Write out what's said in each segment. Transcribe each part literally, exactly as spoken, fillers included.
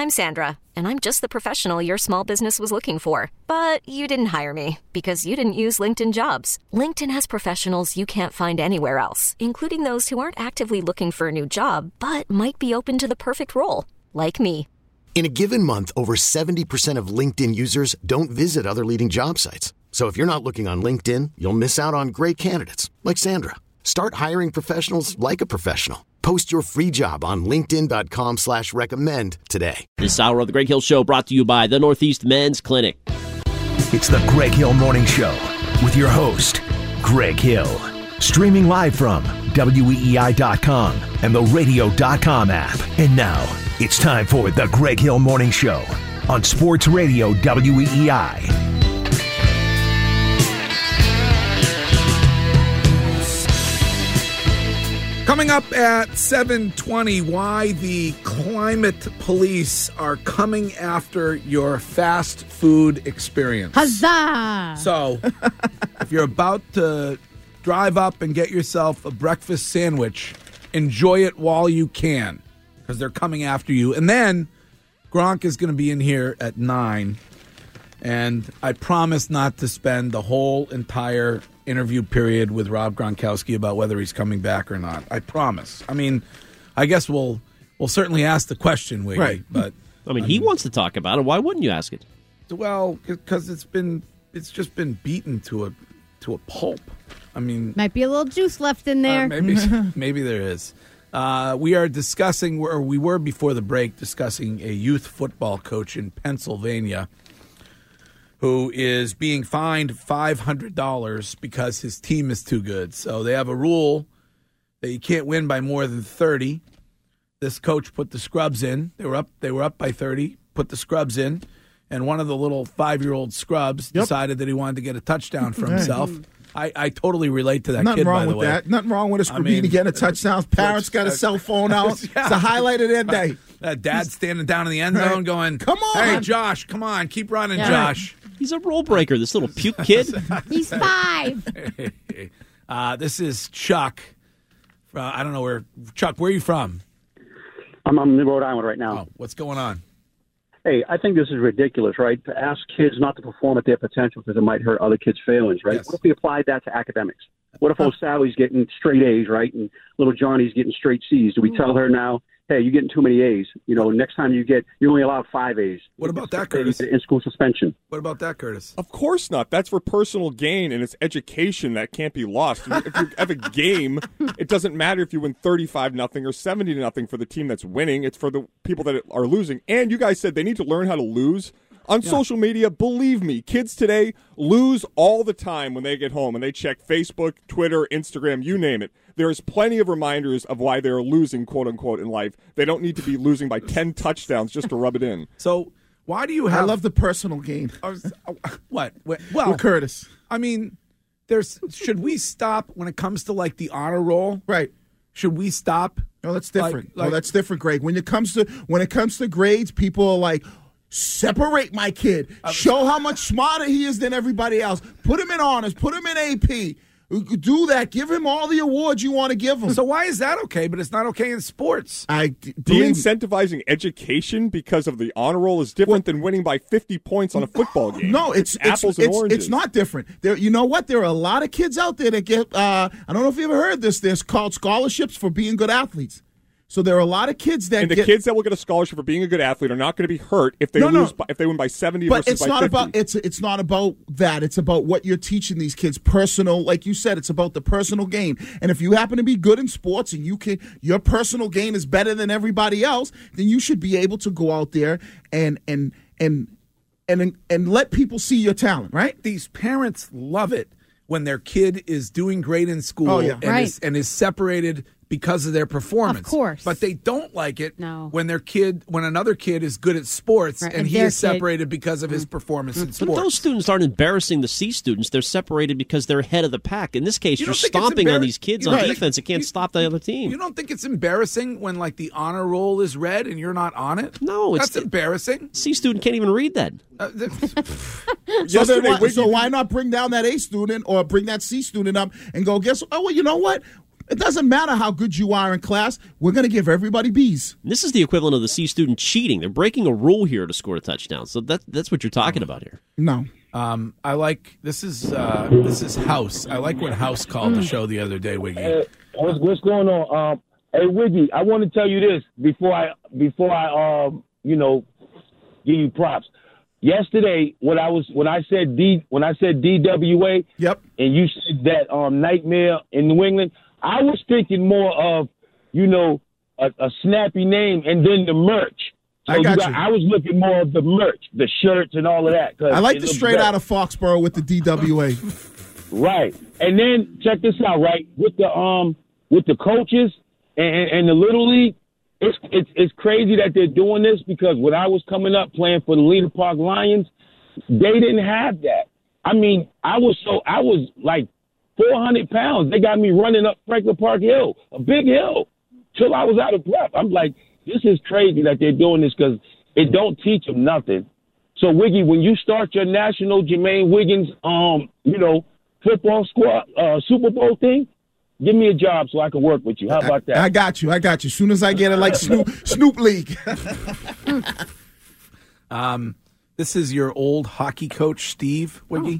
I'm Sandra, and I'm just the professional your small business was looking for. But you didn't hire me because you didn't use LinkedIn Jobs. LinkedIn has professionals you can't find anywhere else, including those who aren't actively looking for a new job, but might be open to the perfect role, like me. In a given month, over seventy percent of LinkedIn users don't visit other leading job sites. So if you're not looking on LinkedIn, you'll miss out on great candidates like Sandra. Start hiring professionals like a professional. Post your free job on linkedin.com slash recommend today. This hour of the Greg Hill Show brought to you by the Northeast Men's Clinic. It's the Greg Hill Morning Show with your host, Greg Hill. Streaming live from W E E I dot com and the radio dot com app. And now it's time for the Greg Hill Morning Show on Sports Radio W E E I. Coming up at seven twenty, why the climate police are coming after your fast food experience. Huzzah! So, if you're about to drive up and get yourself a breakfast sandwich, enjoy it while you can, because they're coming after you. And then, Gronk is going to be in here at nine, and I promise not to spend the whole entire interview period with Rob Gronkowski about whether he's coming back or not. I promise. I mean, I guess we'll we'll certainly ask the question, Wiggy. Right. But I mean, he wants to talk about it. Why wouldn't you ask it? Well, because it's been it's just been beaten to a to a pulp. I mean, might be a little juice left in there. Uh, maybe maybe there is. Uh, we are discussing, or we were before the break, discussing a youth football coach in Pennsylvania who is being fined five hundred dollars because his team is too good. So they have a rule that you can't win by more than thirty. This coach put the scrubs in. They were up They were up by thirty, put the scrubs in, and one of the little five-year-old scrubs yep. decided that he wanted to get a touchdown for himself. I, I totally relate to that Nothing kid, wrong by the with way. that. Nothing wrong with a I scrubini mean, getting a touchdown. Parents got a cell phone out. yeah. It's a highlight of their day. Uh, Dad standing down in the end zone right. going, come on. Hey, Josh, come on. Keep running, yeah. Josh. He's a rule breaker, this little puke kid. He's five. uh, this is Chuck. Uh, I don't know where. Chuck, where are you from? I'm, I'm in Rhode Island right now. Oh, what's going on? Hey, I think this is ridiculous, right? To ask kids not to perform at their potential because it might hurt other kids' feelings, right? Yes. What if we applied that to academics? What if old Sally's getting straight A's, right, and little Johnny's getting straight C's? Do we tell her now, hey, you're getting too many A's? You know, next time you get, you're only allowed five A's. What about that, Curtis? In-school suspension. What about that, Curtis? Of course not. That's for personal gain, and it's education that can't be lost. If you have a game, it doesn't matter if you win thirty-five nothing or seventy to nothing for the team that's winning. It's for the people that are losing. And you guys said they need to learn how to lose. On yeah. social media, believe me, kids today lose all the time when they get home and they check Facebook, Twitter, Instagram, you name it. There's plenty of reminders of why they're losing, quote unquote, in life. They don't need to be losing by ten touchdowns just to rub it in. So why do you have? I love the personal gain. What? Well, with Curtis. I mean, there's. Should we stop when it comes to like the honor roll? Right. Should we stop? No, that's different. Like, like, no, that's different, Greg. When it comes to when it comes to grades, people are like, separate my kid. Show how much smarter he is than everybody else. Put him in honors. Put him in A P. Do that. Give him all the awards you want to give him. So why is that okay, but it's not okay in sports? I De-incentivizing education because of the honor roll is different well, than winning by fifty points on a football game. No, it's, it's apples it's, and oranges. It's not different. There, you know what? There are a lot of kids out there that get, uh, I don't know if you ever heard this, there's called scholarships for being good athletes. So there are a lot of kids that and the get, kids that will get a scholarship for being a good athlete are not going to be hurt if they no, lose no. by, if they win by seventy but versus it's by not fifty. about it's it's not about that. It's about what you're teaching these kids. Personal, like you said, it's about the personal gain. And if you happen to be good in sports and you can your personal gain is better than everybody else, then you should be able to go out there and and and and and let people see your talent. Right? These parents love it when their kid is doing great in school oh, yeah. and, right. is, and is separated because of their performance. Of course. But they don't like it no. when their kid, when another kid is good at sports right. and, and he is kid. separated because of his performance in but sports. But those students aren't embarrassing the C students. They're separated because they're ahead of the pack. In this case, you you're think stomping on embar- these kids you on think- defense. It can't you, stop the other team. You don't think it's embarrassing when, like, the honor roll is read and you're not on it? No, it's That's embarrassing. C student can't even read that. Uh, th- so, then why, so why not bring down that A student or bring that C student up and go, guess, oh, well, you know what? It doesn't matter how good you are in class. We're going to give everybody B's. This is the equivalent of the C student cheating. They're breaking a rule here to score a touchdown. So that that's what you're talking about here. No. Um, I like this is uh, this is House. I like what House called the show the other day, Wiggy. Hey, what's, what's going on? Um, hey, Wiggy, I want to tell you this before I before I um, you know, give you props. Yesterday, when I was when I said D when I said D W A, yep, and you said that um, nightmare in New England, I was thinking more of, you know, a, a snappy name and then the merch. So I got you got, you. I was looking more of the merch, the shirts and all of that. I like the straight out of Foxborough with the D W A. Right. And then check this out, right? With the um with the coaches and, and the Little League, it's, it's it's crazy that they're doing this because when I was coming up playing for the Leader Park Lions, they didn't have that. I mean, I was so I was like four hundred pounds. They got me running up Franklin Park Hill, a big hill, till I was out of breath. I'm like, this is crazy that they're doing this because it don't teach them nothing. So, Wiggy, when you start your national Jermaine Wiggins, um, you know, football squad, uh, Super Bowl thing, give me a job so I can work with you. How about that? I, I got you. I got you. As soon as I get it, like Snoop, Snoop League. um, this is your old hockey coach, Steve, Wiggy.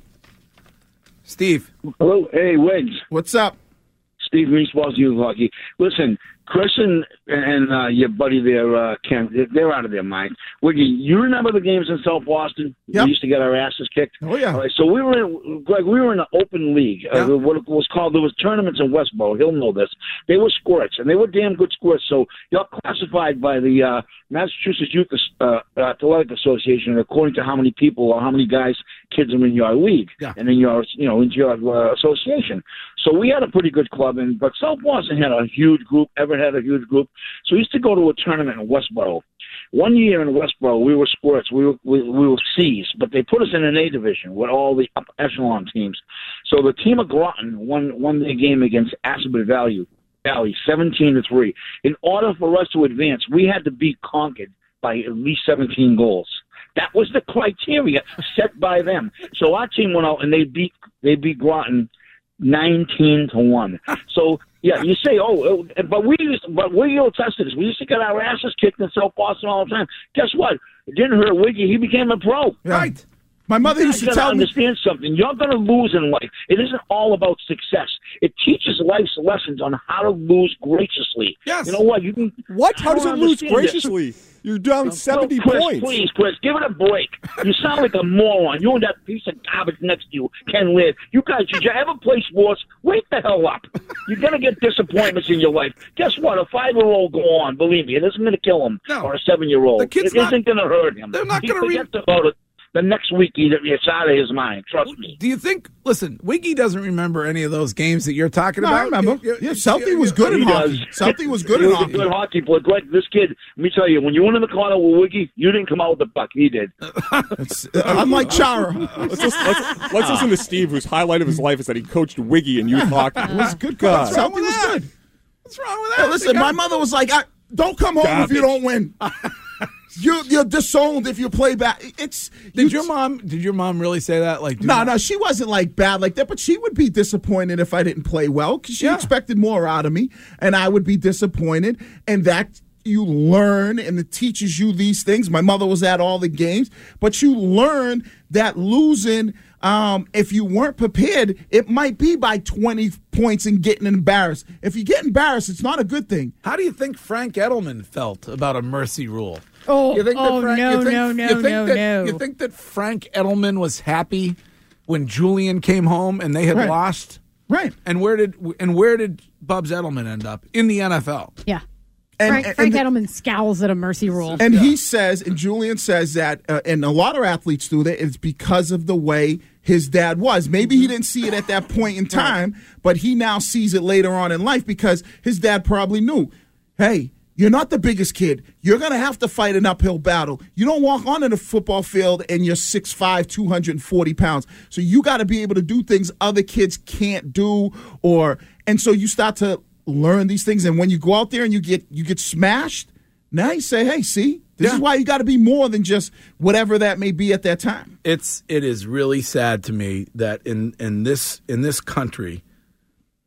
Steve. Hello. Hey, Wiggs. What's up? Steve Reeswell's Youth Hockey. Listen, Chris and, and uh, your buddy there, uh, Ken, they're out of their mind. Wiggy, you remember the games in South Boston? Yep. We used to get our asses kicked. Oh, yeah. All right, so we were in, Greg, we were in an open league. Yeah. Uh, what it was called, there was tournaments in Westboro. He'll know this. They were squirts, and they were damn good squirts. So you're classified by the uh, Massachusetts Youth uh, Athletic Association according to how many people or how many guys, kids are in your league yeah. and in your, you know, into your uh, association. So we had a pretty good club, and but South Boston had a huge group. Everett had a huge group. So we used to go to a tournament in Westboro. One year in Westboro, we were squirts. We were we, we were C's, but they put us in an A division with all the upper echelon teams. So the team of Groton won won their game against Assabet Valley, Valley, seventeen to three. In order for us to advance, we had to beat Concord by at least seventeen goals. That was the criteria set by them. So our team went out and they beat they beat Groton nineteen to one. So yeah, you say, oh, but we used, but we all tested this. We used to get our asses kicked in South Boston all the time. Guess what? It didn't hurt Wiggy. He became a pro. Right. My mother you used to gotta tell me. Understand something. You're going to lose in life. It isn't all about success. It teaches life's lessons on how to lose graciously. Yes. You know what? You can. What? How I does it don't lose understand graciously? You're down this. seventy No, Chris, points. Please, Chris, give it a break. You sound like a moron. You and that piece of garbage next to you, Ken Laird. You guys, did you ever play sports? Wake the hell up. You're going to get disappointments in your life. Guess what? A five-year-old go on. Believe me, it isn't going to kill him. No. Or a seven-year-old. The kid's it not- isn't going to hurt him. they're not He gonna re- forgets about it. The next week, he, it's out of his mind. Trust me. Do you think? Listen, Wiggy doesn't remember any of those games that you're talking No, about. I remember. You- you- Yeah, Southie was good He in hockey. does. Southie was good He in was a hockey. good hockey player. Greg, this kid, let me tell you, when you went in the corner with Wiggy, you didn't come out with the puck. He did. It's- uh, Unlike Chara. Let's, just, let's, let's listen to Steve, whose highlight of his life is that he coached Wiggy in youth hockey. It was good. God. Southie was good. What's wrong with that? Hey, listen, my mother was like, I, "Don't come home if you don't win. You're, you're disowned if you play bad." It's Did you- your mom? Did your mom really say that? Like, do No, not- no, she wasn't like bad like that, but she would be disappointed if I didn't play well because she Yeah. expected more out of me, and I would be disappointed. And that you learn, and it teaches you these things. My mother was at all the games, but you learn that losing, um, if you weren't prepared, it might be by twenty points and getting embarrassed. If you get embarrassed, it's not a good thing. How do you think Frank Edelman felt about a mercy rule? Oh, You think that oh Frank, no, you think, no, no, you think no, that, no. You think that Frank Edelman was happy when Julian came home and they had Right. lost? Right. And where did and where did Bubs Edelman end up? In the N F L. Yeah. And, Frank, and Frank the- Edelman scowls at a mercy rule. And he says, and Julian says that, uh, and a lot of athletes do that, it's because of the way his dad was. Maybe he didn't see it at that point in time, but he now sees it later on in life because his dad probably knew, hey, you're not the biggest kid. You're going to have to fight an uphill battle. You don't walk onto the football field and you're six five, two hundred forty pounds. So you got to be able to do things other kids can't do, or and so you start to learn these things, and when you go out there and you get you get smashed, now you say, hey, see, this Yeah. is why you got to be more than just whatever that may be at that time. It's it is really sad to me that in in this in this country,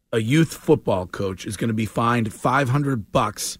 a youth football coach is going to be fined five hundred bucks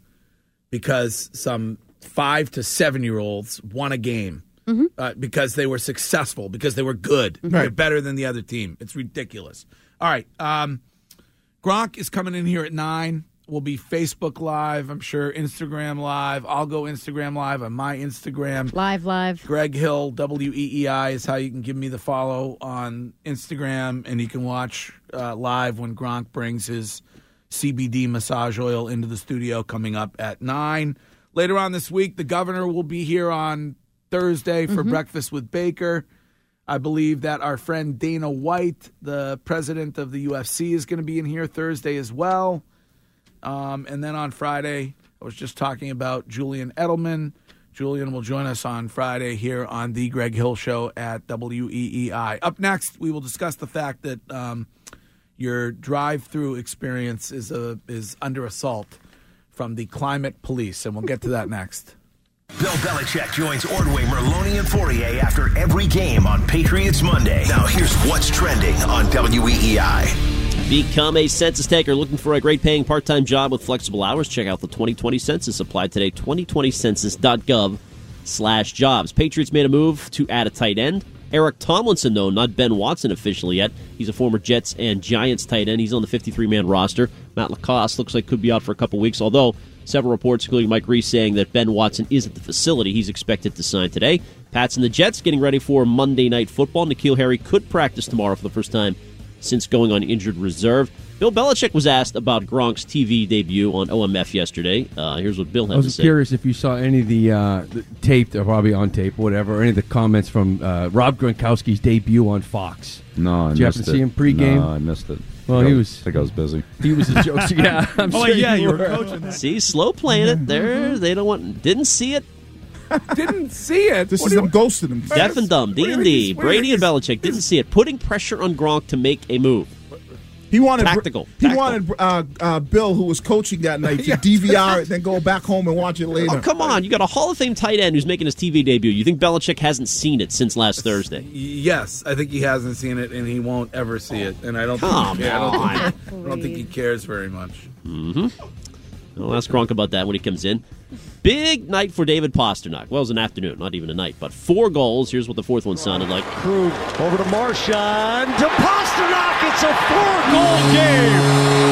because some five to seven year olds won a game mm-hmm. uh, because they were successful, because they were good, right. They're better than the other team. It's ridiculous. All right, um, Gronk is coming in here at nine. We'll be Facebook Live, I'm sure, Instagram Live. I'll go Instagram Live on my Instagram. Live, live. Greg Hill, W E E I, is how you can give me the follow on Instagram, and you can watch uh, live when Gronk brings his C B D massage oil into the studio coming up at nine. Later on this week, the governor will be here on Thursday for mm-hmm. Breakfast with Baker. I believe that our friend Dana White, the president of the U F C, is going to be in here Thursday as well. Um, and then on Friday, I was just talking about Julian Edelman. Julian will join us on Friday here on the Greg Hill Show at W E E I. Up next, we will discuss the fact that um, your drive-through experience is a, is under assault from the climate police, and we'll get to that next. Bill Belichick joins Ordway, Merloni, and Fourier after every game on Patriots Monday. Now here's what's trending on W E E I. Become a census taker looking for a great-paying part-time job with flexible hours. Check out the twenty twenty census. Apply today, twenty twenty census dot gov slash jobs. Patriots made a move to add a tight end. Eric Tomlinson, though, not Ben Watson officially yet. He's a former Jets and Giants tight end. He's on the fifty-three man roster. Matt Lacoste looks like could be out for a couple weeks, although several reports, including Mike Reese, saying that Ben Watson is at the facility. He's expected to sign today. Pats and the Jets getting ready for Monday Night Football. N'Keal Harry could practice tomorrow for the first time since going on injured reserve. Bill Belichick was asked about Gronk's T V debut on O M F yesterday. Uh, here's what Bill had to say. I was curious if you saw any of the, uh, the taped, or probably on tape, or whatever, or any of the comments from uh, Rob Gronkowski's debut on Fox. No, I Did you missed happen to it. see him pregame? No, I missed it. Well, I he was, was. I think I was busy. He was a joke. Yeah, I'm oh sure yeah, you you were were coaching that. See, slow playing it there. They don't want. Didn't see it. Didn't see it. This What is do them you- ghosting him. Deaf and dumb. D and D. Brady and Belichick didn't see it. Putting pressure on Gronk to make a move. He wanted Tactical. He Tactical. wanted uh, uh, Bill, who was coaching that night, to D V R it, then go back home and watch it later. Oh, come on. You got a Hall of Fame tight end who's making his T V debut. You think Belichick hasn't seen it since last Thursday? Yes, I think he hasn't seen it, and he won't ever see it. And I don't Come think, yeah, I don't on. think, I don't think he cares very much. Mm-hmm. I'll ask Gronk about that when he comes in. Big night for David Pasternak. Well, it was an afternoon, not even a night, but four goals. Here's what the fourth one sounded like. Krug over to Marchand to Pasternak. It's a four-goal game.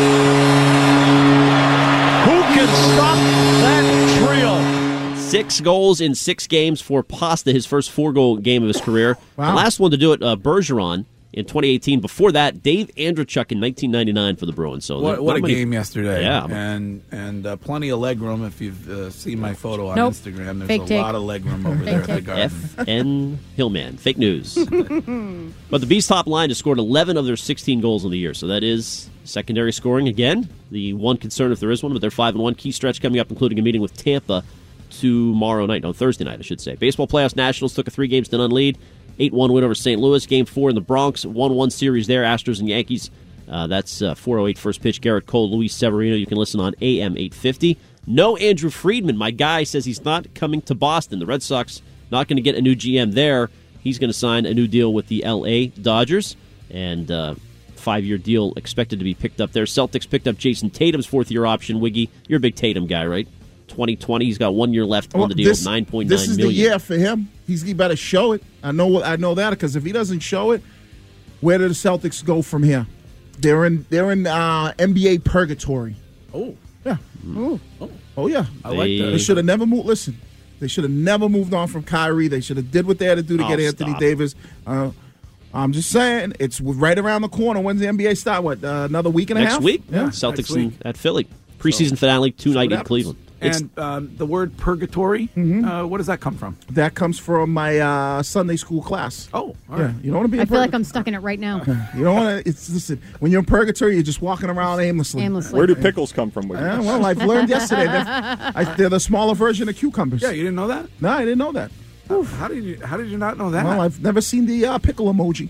Who can stop that trio? Six goals in six games for Pasta, his first four-goal game of his career. Wow. The last one to do it, uh, Bergeron in twenty eighteen. Before that, Dave Andrechuk in nineteen ninety-nine for the Bruins. So What, not what a many- game yesterday. Yeah. And and uh, plenty of leg room. If you've uh, seen my photo on Nope. Instagram, there's Fake a take. lot of leg room over Fake there at the take. Garden. F N Hillman. Fake news. But the Bees' top line has scored eleven of their sixteen goals in the year, so that is secondary scoring again. The one concern, if there is one, but they're five and one. Key stretch coming up, including a meeting with Tampa tomorrow night. No, Thursday night, I should say. Baseball playoffs. Nationals took a three games to none lead. eight one win over Saint Louis. Game four in the Bronx. one one series there. Astros and Yankees. Uh, that's uh, four oh eight first pitch. Garrett Cole, Luis Severino. You can listen on A M eight fifty. No Andrew Friedman. My guy says he's not coming to Boston. The Red Sox not going to get a new G M there. He's going to sign a new deal with the L A Dodgers. And uh, five-year deal expected to be picked up there. Celtics picked up Jason Tatum's fourth-year option. Wiggy, you're a big Tatum guy, right? twenty twenty. He's got one year left on the deal. this, nine point nine This is million. the year for him. He's he better show it. I know. I know that because if he doesn't show it, where do the Celtics go from here? They're in. They're in uh, N B A purgatory. Oh, yeah. oh, Oh yeah. I like that. They should have never moved. Listen, they should have never moved on from Kyrie. They should have did what they had to do to Oh, get Anthony stop. Davis. Uh, I'm just saying, it's right around the corner. When's the N B A start? What, uh, another week and a Next half? week. Yeah. Celtics next week. in, at Philly. Preseason finale, two night in happens. Cleveland. It's, And um, the word purgatory, uh, what does that come from? That comes from my uh, Sunday school class. Oh, all Yeah, right. you don't want to be. I in feel like purg- I'm stuck in it right now. You don't want to. It's listen. When you're in purgatory, you're just walking around aimlessly. Aimlessly. Where do pickles come from? With Yeah, well, I've learned yesterday that I, they're the smaller version of cucumbers. Yeah, you didn't know that? No, I didn't know that. How did you How did you not know that? Well, I've never seen the uh, pickle emoji.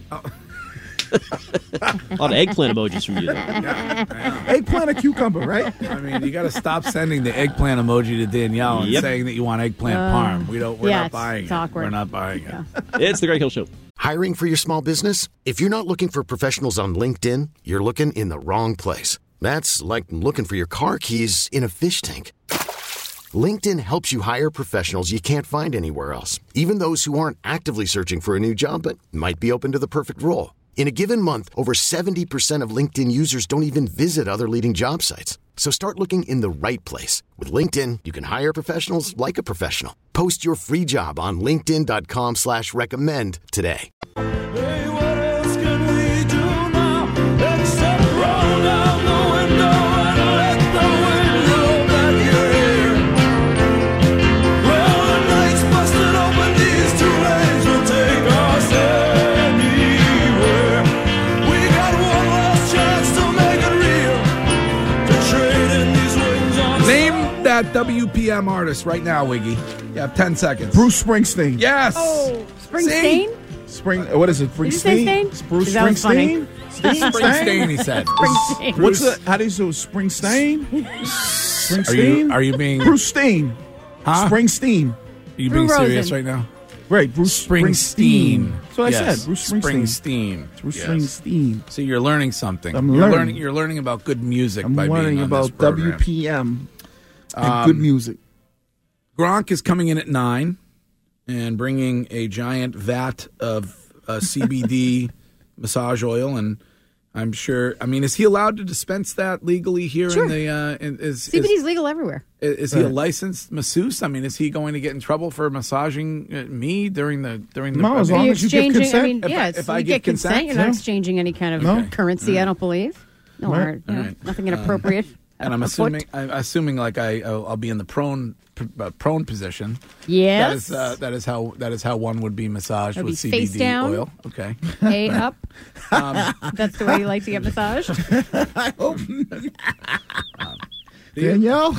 a lot of eggplant emojis from you there. Eggplant or cucumber, right? I mean, you got to stop sending the eggplant emoji to Danielle and Yep. saying that you want eggplant Uh, parm. We don't. We're yeah, not it's- buying it's it. awkward. We're not buying it. It's the Greg Hill Show. Hiring for your small business? If you're not looking for professionals on LinkedIn, you're looking in the wrong place. That's like looking for your car keys in a fish tank. LinkedIn helps you hire professionals you can't find anywhere else, even those who aren't actively searching for a new job but might be open to the perfect role. In a given month, over seventy percent of LinkedIn users don't even visit other leading job sites. So start looking in the right place. With LinkedIn, you can hire professionals like a professional. Post your free job on linkedin.com slash recommend today. Hey, what else can we do now except roll down the window and let the wind blow back your hair? Well, the night's busted open, these two lanes will take us anywhere. We got one last chance to make it real, to trade in these wings on. Name that W P M artist right now, Wiggy. You have ten seconds. Bruce Springsteen. Yes. Oh, Springsteen? See? Spring. What is it? Did you say Springsteen. Stain? Bruce That was funny. Springsteen. Springsteen, he said. Springsteen. What's the? How do you say Springsteen? Springsteen. Are you, are you being... Bruce Steen? Huh? Springsteen. Are you Drew being serious Rosen. right now? Right, Bruce Springsteen. That's what Yes. I said. Bruce Springsteen. Springsteen. Bruce Yes. Springsteen. So you're learning something. I'm you're learning. learning. You're learning about good music I'm by learning being on about this program. W P M and Um, good music. Gronk is coming in at nine and bringing a giant vat of uh, C B D massage oil, and I'm sure. I mean, is he allowed to dispense that legally here Sure. in the? Uh, in, is, C B D is is legal everywhere. is he a Right. licensed masseuse? I mean, is he going to get in trouble for massaging uh, me during the during the? No, as I mean, long Are you as you get exchanging? consent. I mean, If yeah, I- it's, if you I get give consent. consent, You're not yeah. exchanging any kind of No. currency. I don't believe. No, Right. or, you know, right. nothing inappropriate. and I'm afoot. assuming I'm assuming like I I'll, I'll be in the prone uh, prone position. Yes. That is uh, that is how that is how one would be massaged Or with be C B D face down. oil. Okay. A up. Um, That's the way you like to get massaged. I hope. do you, Danielle,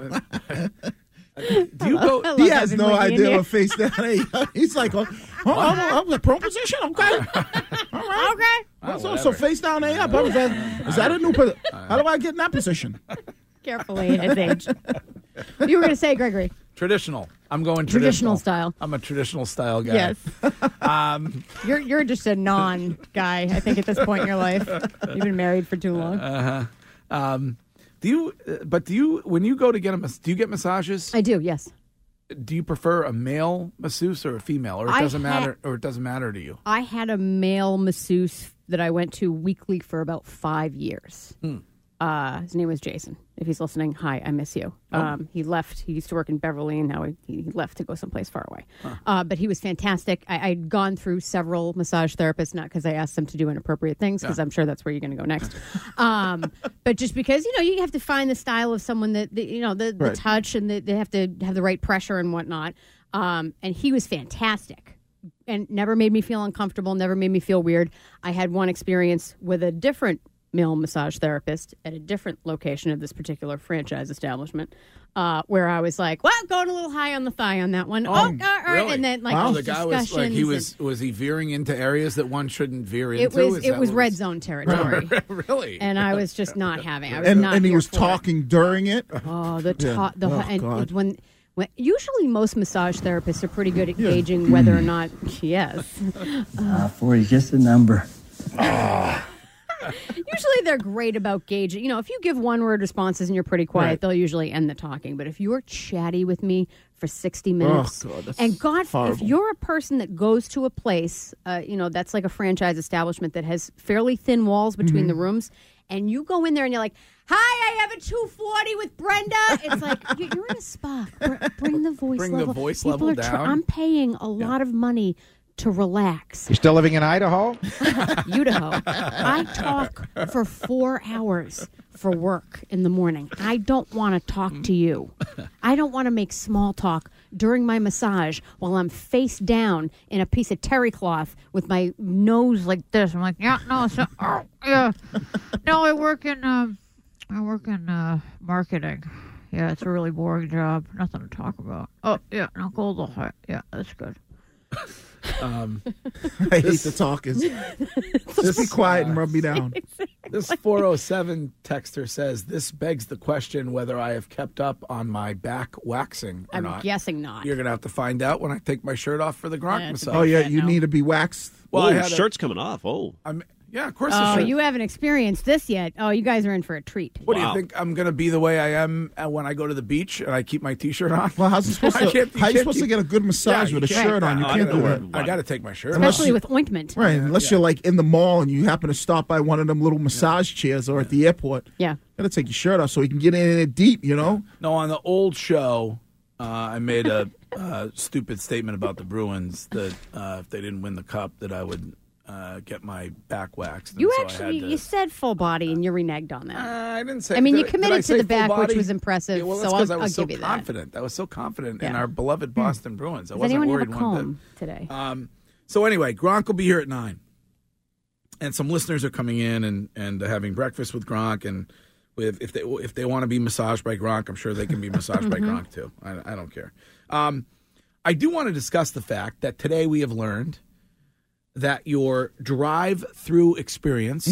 do you go? I love he has having no Wiggy in idea here. what face down. He's like, oh, oh, I'm, I'm in a prone position. Okay. All right. Okay. Oh, so, so face down, A up. Is that, is that a new position? How do I get in that position? Carefully, his age. You were going to say, Gregory. Traditional. I'm going Traditional traditional. style. I'm a traditional style guy. Yes. Um, You're you're just a non guy, I think, at this point in your life. You've been married for too long. uh-huh. Um, do you? uh, But do you? When you go to get a, mas- do you get massages? I do, yes. Do you prefer a male masseuse or a female, or it I doesn't ha- matter, or it doesn't matter to you? I had a male masseuse that I went to weekly for about five years. Hmm. Uh, his name was Jason. If he's listening, hi, I miss you. Oh. Um, he left. He used to work in Beverly, and now he, he left to go someplace far away. Uh, but he was fantastic. I, I'd gone through several massage therapists, not because I asked them to do inappropriate things, because Yeah. I'm sure that's where you're going to go next. um, but just because, you know, you have to find the style of someone that, that you know, the, the Right. touch, and the, they have to have the right pressure and whatnot. Um, and he was fantastic. And never made me feel uncomfortable, never made me feel weird. I had one experience with a different male massage therapist at a different location of this particular franchise establishment, uh, where I was like, well, going a little high on the thigh on that one. Oh, all right. Really? And then, like, wow, these the guy was like he discussions was was he veering into areas that one shouldn't veer and into? It was Is it that was what red zone territory. really? And I was just not having. I was And, not and he here was for it. talking during it. Oh, the Yeah. ta- the Oh, and God. it- when when usually most massage therapists are pretty good at Yeah. gauging whether or not yes. Uh, four is just a number. Usually they're great about gauging. You know, if you give one word responses and you're pretty quiet, Right. they'll usually end the talking. But if you're chatty with me for sixty minutes, Oh, God, that's and God, if horrible. you're a person that goes to a place, uh, you know, that's like a franchise establishment that has fairly thin walls between Mm-hmm. the rooms, and you go in there and you're like, hi, I have a two forty with Brenda. It's like, you- you're in a spa. Br- Bring the voice Bring the level. voice People level are tr- down. I'm paying a lot of money to relax. You're still living in Idaho? Idaho. I talk for four hours for work in the morning. I don't want to talk to you. I don't want to make small talk during my massage while I'm face down in a piece of terry cloth with my nose like this. I'm like, yeah, no, so, oh, yeah, no, I work in, um, I work in uh, marketing. Yeah, it's a really boring job. Nothing to talk about. Oh, yeah, no, gold. Yeah, that's good. Um, I hate the talkers. Just be quiet and rub me down. This four oh seven texter says, this begs the question whether I have kept up on my back waxing or I'm not. guessing not. You're going to have to find out when I take my shirt off for the Gronk Yeah, it's a massage. Oh, yeah, Yeah, you no. need to be waxed. Well, oh, I had a- shirt's coming off. Oh. I'm, yeah, of course Oh, I should. you haven't experienced this yet. Oh, you guys are in for a treat. What Wow. do you think? I'm going to be the way I am uh, when I go to the beach and I keep my T-shirt on? Well, how's it supposed I to, can't- you how you can't supposed to keep- get a good massage Yeah, with a you can't- shirt on? You I can't gotta- do that. I got to take my shirt Unless off. Especially with ointment. Right, unless you're like in the mall and you happen to stop by one of them little massage chairs or at the airport. Yeah. Gotta take your shirt off so you can get in it deep, you know? No, on the old show, uh, I made a uh, stupid statement about the Bruins that uh, if they didn't win the cup, that I would uh, get my back waxed. And You so I actually, had to- you said full body and you reneged on that. Uh, I didn't say. I mean, you did did committed I to say the full back, which body? was impressive, Yeah, well, so that's I'll- because I was I'll so give you that. confident. I was so confident in Yeah. our beloved Boston Bruins. I Does wasn't anyone worried have a one bit. comb today? Um, so anyway, Gronk will be here at nine, and some listeners are coming in and and having breakfast with Gronk, and with if they if they want to be massaged by Gronk, I'm sure they can be massaged by Gronk too. I, I don't care. Um, I do want to discuss the fact that today we have learned that your drive-through experience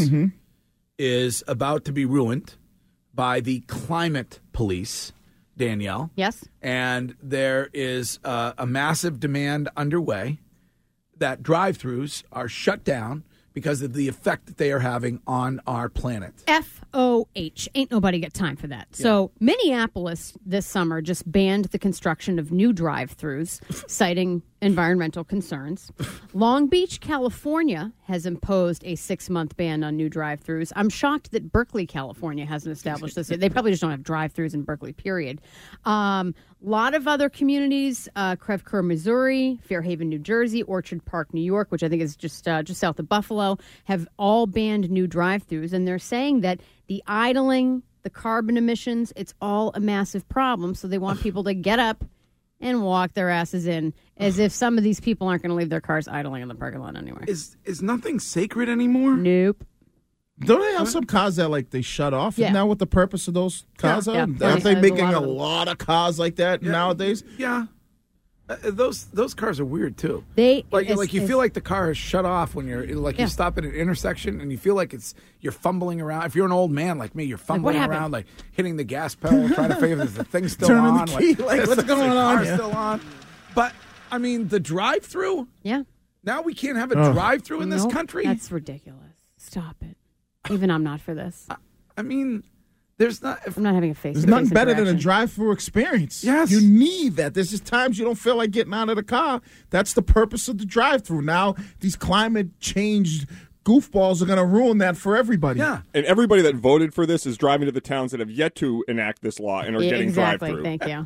is about to be ruined by the climate police, Danielle. Yes. And there is uh, a massive demand underway that drive-throughs are shut down because of the effect that they are having on our planet. F O H. Ain't nobody got time for that. So Minneapolis this summer just banned the construction of new drive-throughs, citing environmental concerns. Long Beach, California has imposed a six-month ban on new drive-throughs. I'm shocked that Berkeley, California hasn't established this. They probably just don't have drive-throughs in Berkeley, period. A um, lot of other communities, uh, Creve Coeur, Missouri, Fairhaven, New Jersey, Orchard Park, New York, which I think is just uh, just south of Buffalo, have all banned new drive-throughs. And they're saying that the idling, the carbon emissions, it's all a massive problem. So they want people to get up and walk their asses in, as if some of these people aren't going to leave their cars idling in the parking lot anywhere. Is is nothing sacred anymore? Nope. Don't they have some cars that like they shut off? Yeah. Isn't that what the purpose of those cars Yeah, are? yeah. Aren't There's- they there's a making lot a of them. lot of cars like that nowadays? Yeah. Uh, those those cars are weird too. They like it's- like you it's- feel like the car is shut off when you're like Yeah. you stop at an intersection and you feel like it's you're fumbling around. If you're an old man like me, you're fumbling happened? around like hitting the gas pedal, trying to figure if the thing's still Turning on. the key, like, is what's the going on car here? Still on. But I mean, the drive-through. Yeah. Now we can't have a Ugh. drive-through in this Nope, country. That's ridiculous. Stop it. Even I'm not for this. I mean, there's not. If, I'm not having a face. There's nothing better than a drive-through experience. Yes. You need that. There's just times you don't feel like getting out of the car. That's the purpose of the drive-through. Now, these climate change goofballs are going to ruin that for everybody. yeah. And everybody that voted for this is driving to the towns that have yet to enact this law and are Yeah, getting exactly. drive-through. Thank you.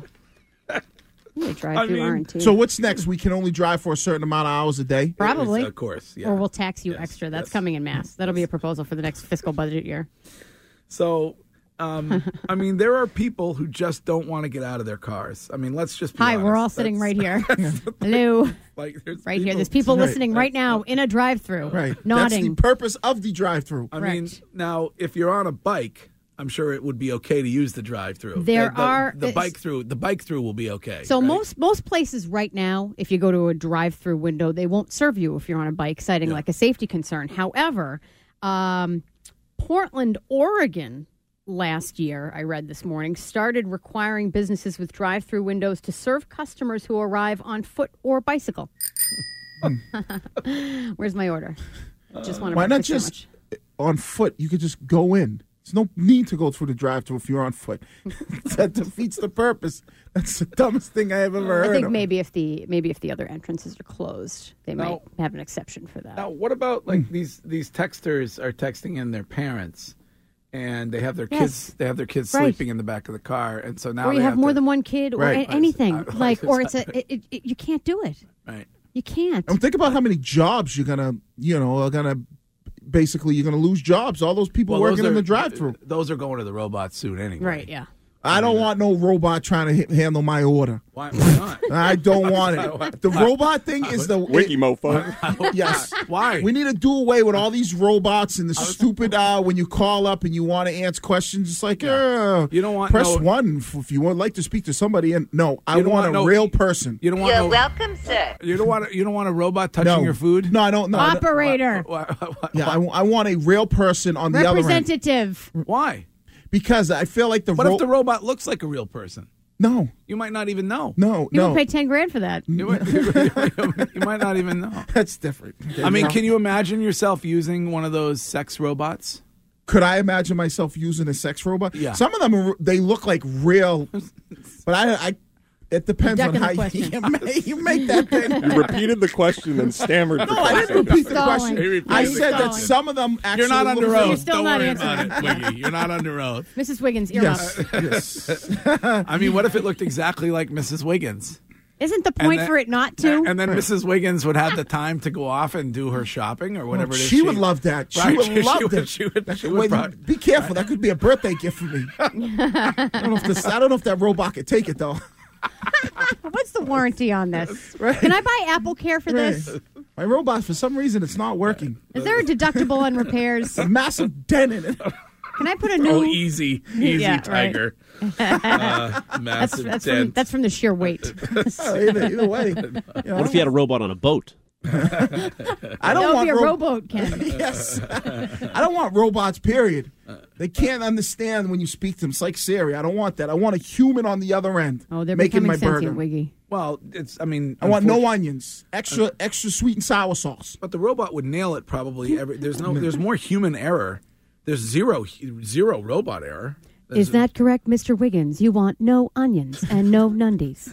They drive I through mean- R and T. So what's next? We can only drive for a certain amount of hours a day? Probably. Of course. Yeah. Or we'll tax you Yes, extra. That's yes, coming in mass. That'll be a proposal for the next fiscal budget year. So, um, I mean, there are people who just don't want to get out of their cars. I mean, let's just be Hi, honest. we're all sitting That's- right here. Hello. Like, there's Right here. There's people Right. listening right now in a drive-through. Right. That's the Nodding. purpose of the drive-through. I mean, Correct. now if you're on a bike, I'm sure it would be okay to use the drive-through. There the, the, are- the it's- bike through. The bike through will be okay. So right? most most places right now, if you go to a drive-through window, they won't serve you if you're on a bike, citing Yeah. like a safety concern. However, um, Portland, Oregon, last year, I read this morning, started requiring businesses with drive-through windows to serve customers who arrive on foot or bicycle. Where's my order? Just want to Why not just on foot? You could just go in. There's no need to go through the drive-through if you're on foot. That defeats the purpose. That's the dumbest thing I have ever heard I think of. maybe if the maybe if the other entrances are closed, they Now- might have an exception for that. Now, what about like these these texters are texting in their parents, and they have their Yes. kids they have their kids Right. sleeping in the back of the car, and so now or you they have more to, than one kid, or Right. a- anything I- I- like, or it's a it, it, you can't do it. right. You can't. And think about how many jobs you're gonna, you know, are gonna. Basically, you're gonna lose jobs. All those people Well, working those in are- the drive-through. Those are going to the robots soon anyway. Right? Yeah. I don't want no robot trying to hit, handle my order. Why, why not? I don't want it. The robot thing is the Wiki it- mofo. Yes. Why? We need to do away with all these robots and the stupid uh, when you call up and you want to answer questions. It's like, uh, You don't want press no- one if if you would like to speak to somebody. And no, I You don't want, want a no- real person. You don't want no, welcome, sir. you don't want you don't want a robot touching No. your food. No, I don't. No, I don't- Operator. Why? why- Yeah, I, I want a real person on the other end. Representative. why? Because I feel like the What ro- if the robot looks like a real person? no, You might not even know. no, You no. will pay ten grand for that. You might, you might not even know. That's different. I mean, can you imagine yourself using one of those sex robots? Could I imagine myself using a sex robot? Yeah. Some of them are, they look like real, but I, I it depends You're on ducking how the you, question. make, you make that thing. You repeated the question and stammered. No, I didn't repeat the Stalling. question. I You're said that stalling. some of them actually. You're not look under real. oath. You're still Don't not worry answering. about it, Wiggy. You're not under oath. Missus Wiggins, earmuff. Yes. yes. I mean, what if it looked exactly like Missus Wiggins? Isn't the point then- for it not to? And then Missus Wiggins would have the time to go off and do her shopping or whatever it is. She would love that. She Right, would she love would- that. she would- she would Wait, probably- be careful. That could be a birthday gift for me. I don't know if this. I don't know if that robot could take it though. What's the warranty on this? Can I buy Apple Care for this? Right. My robot, for some reason, it's not working. Is there a deductible on repairs? A massive dent in it. Can I put a new? Oh, easy, easy, Yeah, right. tiger. Uh, That's, massive that's from dent. that's from the sheer weight. either, either way. You know, What if you had a robot on a boat? I That don't would want be a ro- rowboat, Ken. Yes. I don't want robots, period. They can't understand when you speak to them. It's like Siri. I don't want that. I want a human on the other end Oh, they're making becoming my sentient, burger. Wiggy. Well, it's. I mean, I want no unfortunately- onions. Extra extra sweet and sour sauce. But the robot would nail it probably. Every there's no. There's more human error. There's zero zero robot error. Is that correct, Mister Wiggins? You want no onions and no nundies.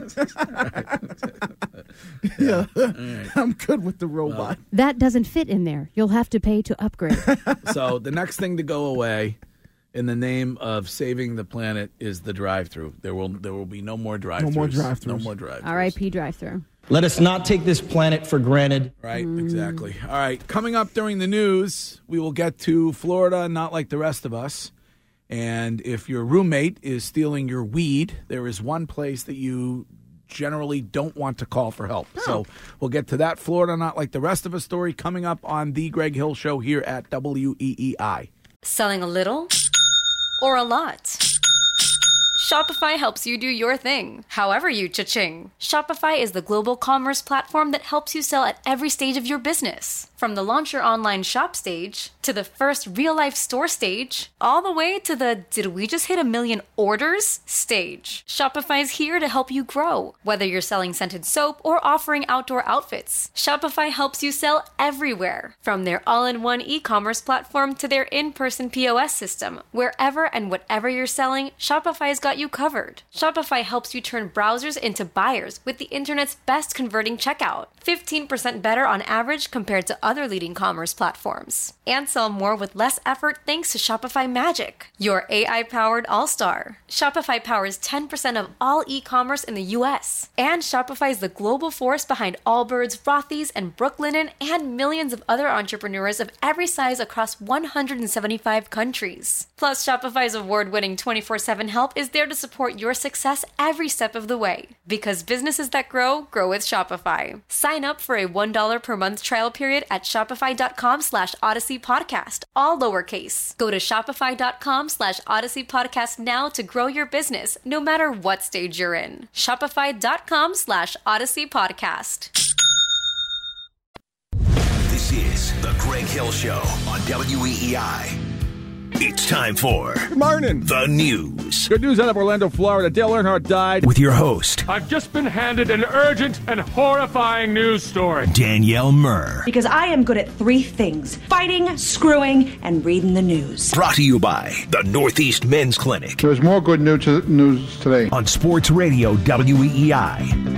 Yeah. I'm good with the robot. That doesn't fit in there. You'll have to pay to upgrade. So the next thing to go away, in the name of saving the planet, is the drive-through. There will there will be no more drive-throughs. more drive-thrus. No more drive-throughs. R I P drive-through. Let us not take this planet for granted. Right, exactly. All right, coming up during the news, we will get to Florida, not like the rest of us. And if your roommate is stealing your weed, there is one place that you generally don't want to call for help. So we'll get to that Florida, not like the rest of us story coming up on The Greg Hill Show here at W E E I. Selling a little or a lot? Shopify helps you do your thing, however you cha-ching. Shopify is the global commerce platform that helps you sell at every stage of your business. From the launch your online shop stage, to the first real-life store stage, all the way to the did we just hit a million orders stage. Shopify's here to help you grow. Whether you're selling scented soap or offering outdoor outfits, Shopify helps you sell everywhere. From their all-in-one e-commerce platform to their in-person P O S system, wherever and whatever you're selling, Shopify's got you covered. Shopify helps you turn browsers into buyers with the internet's best converting checkout. fifteen percent better on average compared to other leading commerce platforms. And sell more with less effort thanks to Shopify Magic, your A I-powered all-star. Shopify powers ten percent of all e-commerce in the U S. And Shopify is the global force behind Allbirds, Rothy's, and Brooklinen, and millions of other entrepreneurs of every size across one hundred seventy-five countries. Plus, Shopify's award-winning twenty-four seven help is there to support your success every step of the way. Because businesses that grow, grow with Shopify. Sign up for a one dollar per month trial period at shopify.com slash Odyssey Podcast, all lowercase. Go to shopify.com slash Odyssey Podcast now to grow your business, no matter what stage you're in. Shopify.com slash Odyssey Podcast. This is the Greg Hill Show on W E E I. It's time for Good morning. the news Good news out of Orlando, Florida. Dale Earnhardt died. with your host, I've just been handed an urgent and horrifying news story. Danielle Murr. Because I am good at three things: fighting, screwing, and reading the news. Brought to you by the Northeast Men's Clinic There's more good news, news today. on Sports Radio W E E I.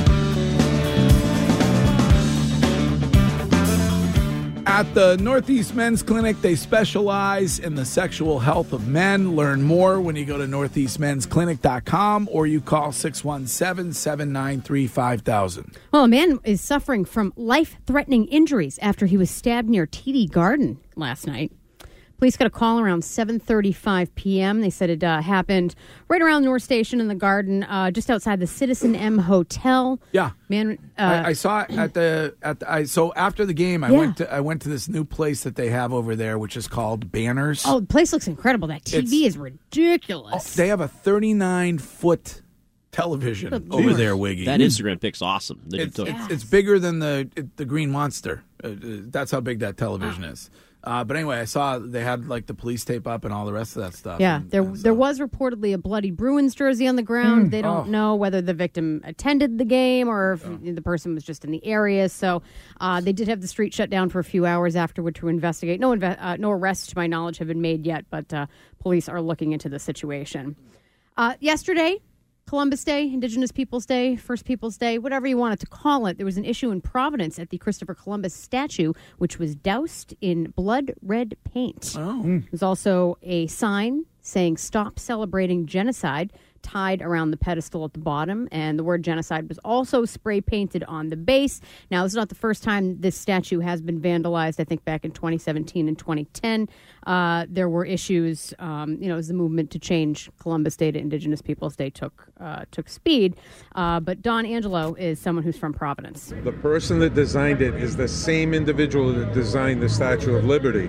At the Northeast Men's Clinic, they specialize in the sexual health of men. Learn more when you go to northeast men's clinic dot com or you call six one seven, seven nine three, five thousand. Well, a man is suffering from life-threatening injuries after he was stabbed near T D Garden last night. Police got a call around seven thirty-five p.m. They said it uh, happened right around North Station in the Garden, uh, just outside the Citizen M Hotel. Yeah, man. Uh, I, I saw it at the at the, I so after the game, I Yeah. went to I went to this new place that they have over there, which is called Banners. Oh, the place looks incredible. That T V is ridiculous. They have a thirty-nine foot television Good over Lord. there, Wiggy. That Instagram pic's awesome. That you It's, took. it's, it's bigger than the the Green Monster. Uh, uh, that's how big that television is. Uh, but anyway, I saw they had like the police tape up and all the rest of that stuff. Yeah, And- there and so- there was reportedly a bloody Bruins jersey on the ground. Mm. They don't Oh. know whether the victim attended the game or if the person was just in the area. So uh, they did have the street shut down for a few hours afterward to investigate. No inve- uh, no arrests, to my knowledge, have been made yet, but uh, police are looking into the situation. Uh, yesterday, Columbus Day, Indigenous Peoples Day, First Peoples Day, whatever you wanted to call it, there was an issue in Providence at the Christopher Columbus statue, which was doused in blood red paint. Oh. There's also a sign saying "Stop Celebrating Genocide" tied around the pedestal at the bottom, and the word genocide was also spray painted on the base. Now, this is not the first time this statue has been vandalized. I think back in twenty seventeen and twenty ten, uh, there were issues, um, you know, as the movement to change Columbus Day to Indigenous Peoples Day took uh, took speed. Uh, but Don Angelo is someone who's from Providence. The person that designed it is the same individual that designed the Statue of Liberty.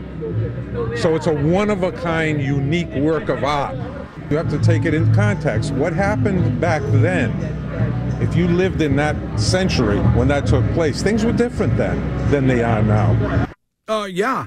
So it's a one-of-a-kind, unique work of art. You have to take it in context. What happened back then? If you lived in that century when that took place, things were different then than they are now. Oh yeah,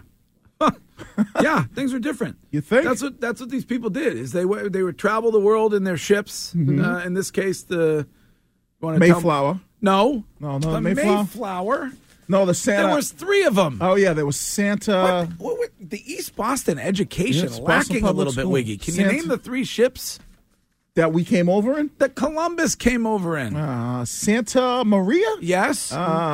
yeah. Things are different. You think? That's what that's what these people did. Is they w- they would travel the world in their ships. Mhm. Uh, in this case, the you wanna Mayflower. Tell, no, No, no, the Mayflower. Mayflower. No, the Santa. There was three of them. Oh yeah, there was Santa. What, what, the East Boston education Yes, Boston lacking a Public little bit, School. Wiggy. Can Santa- you name the three ships that we came over in? that Columbus came over in? Uh, Santa Maria. Yes.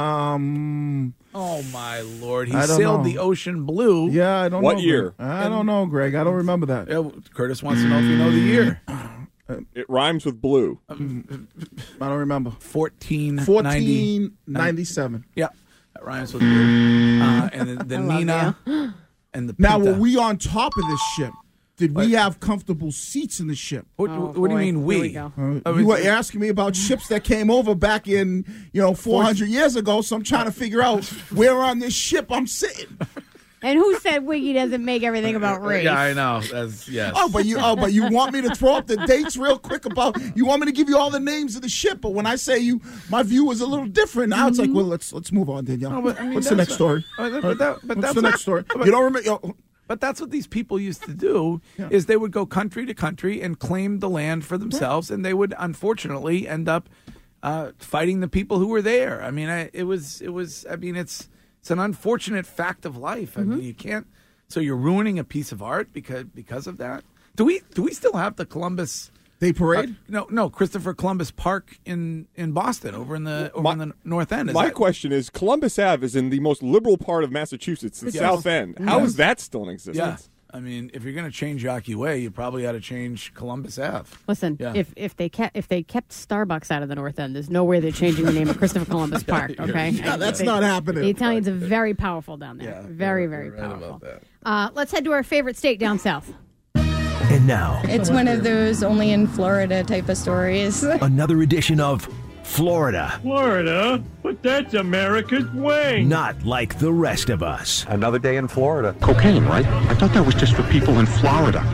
Um. Oh my Lord! He I don't sailed know. the ocean blue. Yeah, I don't What know. year? Greg. I don't know, Greg. I don't remember that. Yeah, Curtis wants to know if you know the year. It rhymes with blue. I don't remember. Fourteen Fourteen ninety-seven. Yeah, that rhymes with blue. Uh, and the, the I love Nina and the Now, Pinta. were we on top of this ship? Did we have comfortable seats in the ship? What, Oh, what do you boy. mean Here we? we go. Uh, I you mean, were asking me about ships that came over back in, you know, four hundred years ago. So I'm trying to figure out where on this ship I'm sitting. And who said Wiggy doesn't make everything about race? Yeah, I know. That's yes. Oh, but you, oh, but you want me to throw up the dates real quick about? You want me to give you all the names of the ship? But when I say you, my view was a little different. Now it's like, well, let's let's move on, Danielle. No, but, I mean, What's the that's next story? what- uh, but that- but What's that's the not- next story? but- You don't remember? yo, But that's what these people used to do. Yeah. Is they would go country to country and claim the land for themselves, and they would unfortunately end up uh, fighting the people who were there. I mean, I, it was it was. I mean, it's it's an unfortunate fact of life. I Mm-hmm. mean, you can't. So you're ruining a piece of art because because of that. Do we do we still have the Columbus Day parade? Uh, no, no, Christopher Columbus Park in, in Boston, over in the over My- in the North End. Is My that- question is, Columbus Ave is in the most liberal part of Massachusetts, the Yes. South End. How Yes. is that still in existence? Yeah, I mean, if you're going to change Yawkey Way, you probably ought to change Columbus Ave. Listen, Yeah. if if they kept if they kept Starbucks out of the North End, there's no way they're changing the name of Christopher Columbus Park. Okay, Yeah, that's They- not happening. The Italians are very powerful down there. very very you're right powerful. about that. Uh, let's head to our favorite state down south. And now, It's one of those only in Florida type of stories. another edition of Florida, Florida? But that's America's way. not like the rest of us. Another day in Florida. Cocaine, right? I thought that was just for people in Florida.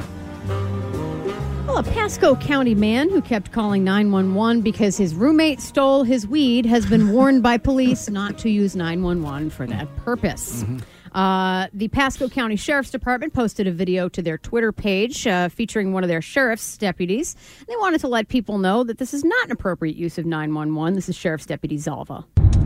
Well, a Pasco County man who kept calling nine one one because his roommate stole his weed has been warned by police not to use nine one one for that purpose. Uh, the Pasco County Sheriff's Department posted a video to their Twitter page uh, featuring one of their sheriff's deputies. They wanted to let people know that this is not an appropriate use of nine one one. This is Sheriff's Deputy Zalva.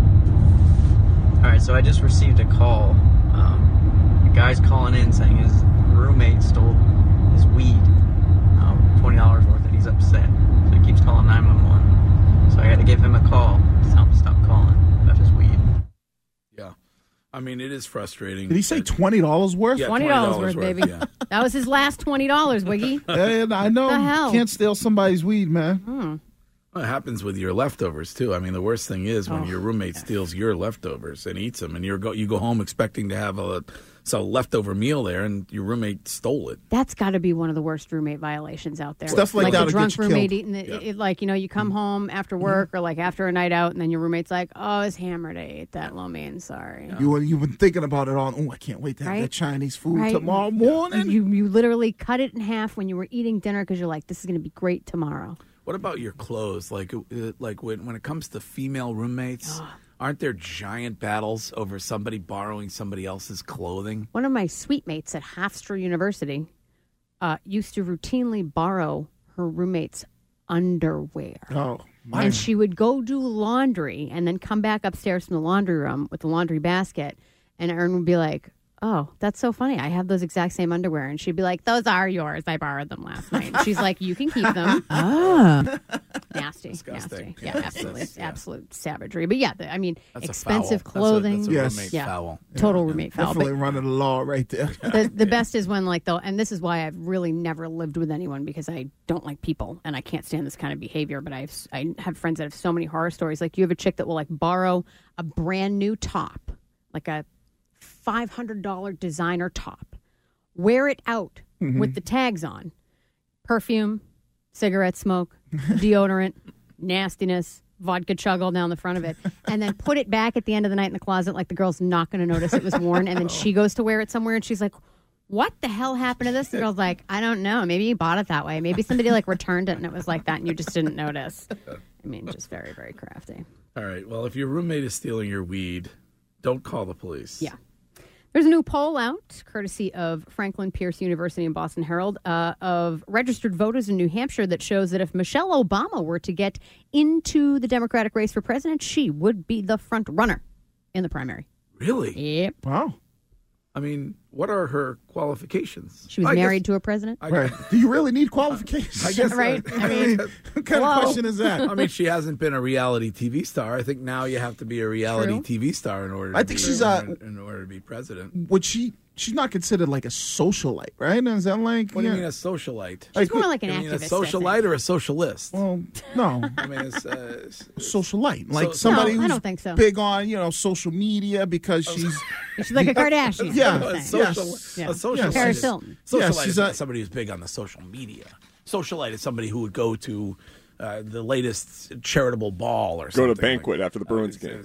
All right, so I just received a call. Um, a guy's calling in saying his roommate stole his weed, um, twenty dollars worth, and he's upset. So he keeps calling nine one one. So I had to give him a call to tell him to stop calling about his weed. Yeah. I mean, it is frustrating. Did he say twenty dollars worth? Yeah, Twenty dollars worth, baby. yeah. That was his last twenty dollars, Wiggy. And I know The you hell? can't steal somebody's weed, man. Hmm. Well, it happens with your leftovers too. I mean, the worst thing is when Oh, your roommate steals your leftovers and eats them, and you go you go home expecting to have a so leftover meal there, and your roommate stole it. That's got to be one of the worst roommate violations out there. Stuff like like that'll the get drunk you roommate killed. eating it, Yeah. it- like you know, you come home after work or like after a night out, and then your roommate's like, "Oh, it's hammered. I ate that lo mein. Sorry." You you've been thinking about it all. Oh, I can't wait to have Right? that Chinese food Right. tomorrow morning. You you literally cut it in half when you were eating dinner because you're like, "This is going to be great tomorrow." What about your clothes? Like, uh, like when when it comes to female roommates, aren't there giant battles over somebody borrowing somebody else's clothing? One of my suite mates at Hofstra University uh, used to routinely borrow her roommate's underwear. Oh, And she would go do laundry and then come back upstairs from the laundry room with the laundry basket. And Erin would be like, "Oh, that's so funny. I have those exact same underwear." And she'd be like, "Those are yours. I borrowed them last night." And she's like, "You can keep them." Ah. Nasty. Disgusting. Nasty. Yeah, Yes, absolutely. that's- yeah. Absolute savagery. But yeah, the, I mean, That's a expensive foul. clothing. That's a, that's a Yes. roommate Yeah. foul. Total roommate foul. Definitely But running the law right there. the, the best is when, like, though, and this is why I've really never lived with anyone because I don't like people and I can't stand this kind of behavior. But I have, I have friends that have so many horror stories. Like, you have a chick that will, like, borrow a brand new top, like a five hundred dollars designer top, wear it out Mhm. with the tags on, perfume, cigarette smoke, deodorant, nastiness, vodka chug all down the front of it, and then put it back at the end of the night in the closet like the girl's not going to notice it was worn, and then she goes to wear it somewhere and she's like, "What the hell happened to this?" The girl's like, "I don't know. Maybe you bought it that way. Maybe somebody like returned it and it was like that and you just didn't notice." I mean, just very, very crafty. All right. Well, if your roommate is stealing your weed, don't call the police. Yeah. There's a new poll out, courtesy of Franklin Pierce University and Boston Herald, uh, of registered voters in New Hampshire that shows that if Michelle Obama were to get into the Democratic race for president, she would be the front runner in the primary. Really? Yep. Wow. I mean, what are her qualifications? She was I married guess- to a president. I Right. Do you really need qualifications? I guess Right? uh, I mean, what kind hello? of question is that? I mean, she hasn't been a reality T V star. I think now you have to be a reality True. T V star in order. To I think be, she's, uh, in, in order to be president. Would she? She's not considered like a socialite, right? Is that like? What do you yeah. mean a socialite? She's more like an I mean, a activist. I socialite think. or a socialist? Well, no, I mean, it's, uh, socialite, like So- somebody No, I who's don't think so. big on you know social media because she's She's like a Kardashian. Yeah. is what a, I'm saying. social, Yes. Yeah. a socialite. Paris is- Hilton. Socialite Yeah, is she's not a- somebody who's big on the social media. Socialite is somebody who would go to uh, the latest charitable ball or Go something. to banquet after the Bruins game.